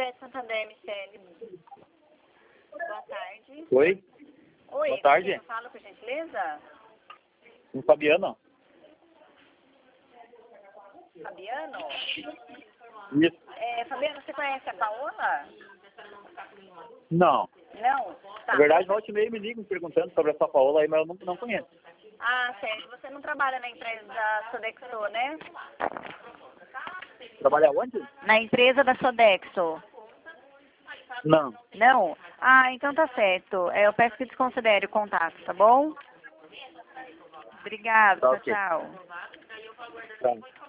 Odete Santander, MCL. Boa tarde. Oi? Oi, Boa tarde. eu falo, por gentileza? Com Fabiano? Fabiano? Isso. Fabiano, você conhece a Paola? Não. Não? Tá. Na verdade, volte e meio me ligam perguntando sobre essa Paola aí, mas eu não conheço. Ah, certo. Você não trabalha na empresa da Sodexo, né? Trabalha onde? Na empresa da Sodexo. Não. Não? Ah, então tá certo. Eu peço que desconsidere o contato, tá bom? Obrigada, Tá, tchau, ok. tchau. Tá.